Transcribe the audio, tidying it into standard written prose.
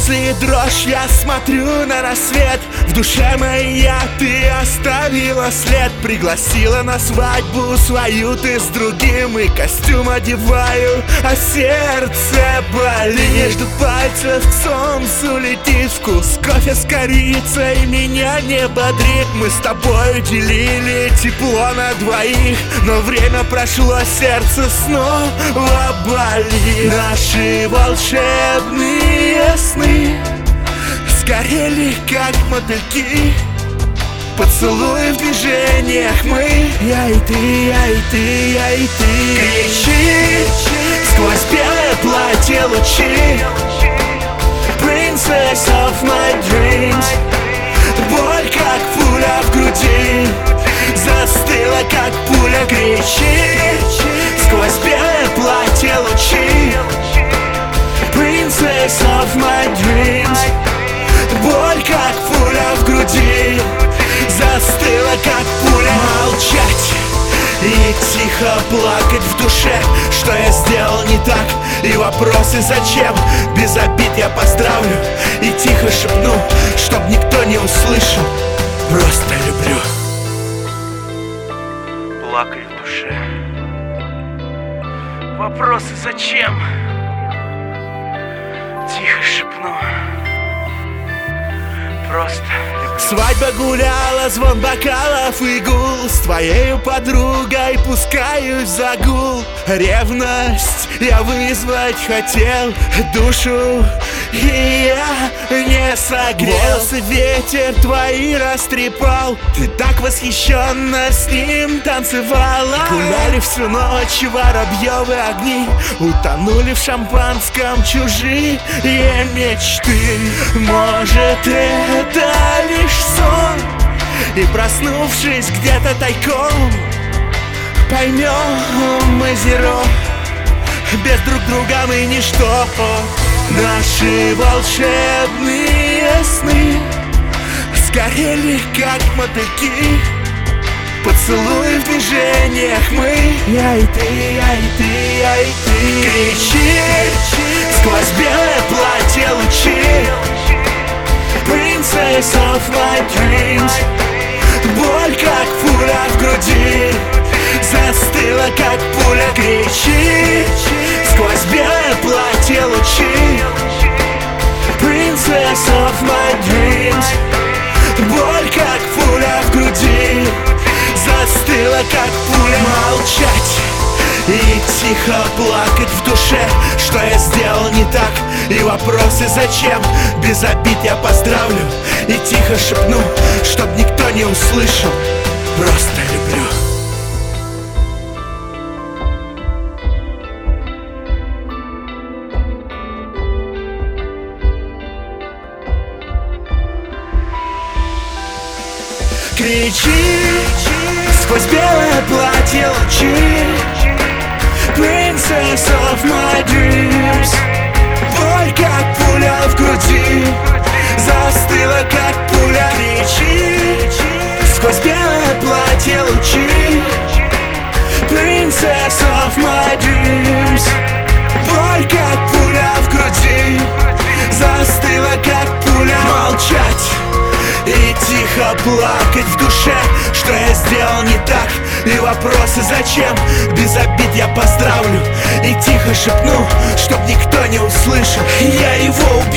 мысли дрожь, я смотрю на рассвет. В душе моей ты оставила след. Пригласила на свадьбу свою ты с другим, и костюм одеваю, а сердце болит. Между пальцев к солнцу летит вкус кофе с корицей, меня не бодрит. Мы с тобой делили тепло на двоих, но время прошло, сердце снова болит. Наши волшебные сны сгорели, как мотыльки. Поцелуи в движениях мы, я и ты, я и ты, я и ты. Кричи сквозь белое платье лучи, Princess of my dreams. Боль, как пуля в груди, застыла, как пуля. Кричи сквозь белое платье лучи, Princess of my dreams. Боль, как пуля в груди, застыла, как пуля. Молчать и тихо плакать в душе, что я сделал не так, и вопросы зачем. Без обид я поздравлю и тихо шепну, чтоб никто не услышал. Просто люблю. Плакать в душе. Вопросы зачем? Тихо шепну. Просто люблю. Свадьба гуляла, звон бокалов и гул. С твоей подругой пускаюсь в загул. Ревность я вызвать хотел, душу и я не согрел. Волосы ветер твои растрепал, ты так восхищенно с ним танцевала. Гуляли всю ночь воробьевы огни, утонули в шампанском чужие мечты. Может, это лишь сон, и проснувшись где-то тайком, поймем мы зеро, без друг друга мы ничто. Наши волшебные сны сгорели, как мотыльки. Поцелуи в движениях мы, я и ты, я и ты, я и ты. Кричи сквозь белое платье лучи, Princess of my dreams. Боль, как пуля в груди, застыла, как пуля. Кричи сквозь белое платье лучи, Princess of my dreams. Боль, как пуля в груди, застыла, как пуля. Молчать и тихо плакать в душе, что я сделал не так, и вопросы зачем. Без обид я поздравлю и тихо шепну, чтоб никто не услышал. Просто люблю. Кричи сквозь белое платье лучи, Princess of my dreams. Боль, как пуля в груди, застыла, как пуля. Кричи сквозь белое платье лучи, Princess of my dreams. Боль, как пуля в груди, застыла, как пуля. Молчать и тихо плакать в душе, что я сделал не так, и вопросы зачем. Без обид я поздравлю и тихо шепну, чтоб никто не услышал. Я его убил.